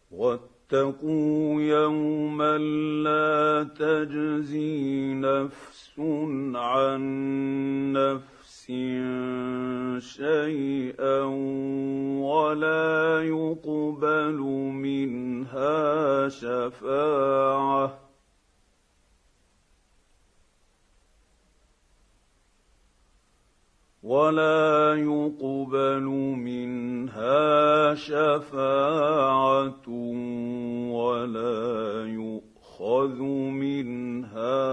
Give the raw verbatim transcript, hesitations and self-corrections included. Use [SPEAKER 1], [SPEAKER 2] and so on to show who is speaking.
[SPEAKER 1] واتقوا يوما لا تجزي نفس عن نفس شيئا ولا يقبل منها شفاعة ولا يقبل منها شفاعة ولا يؤخذ منها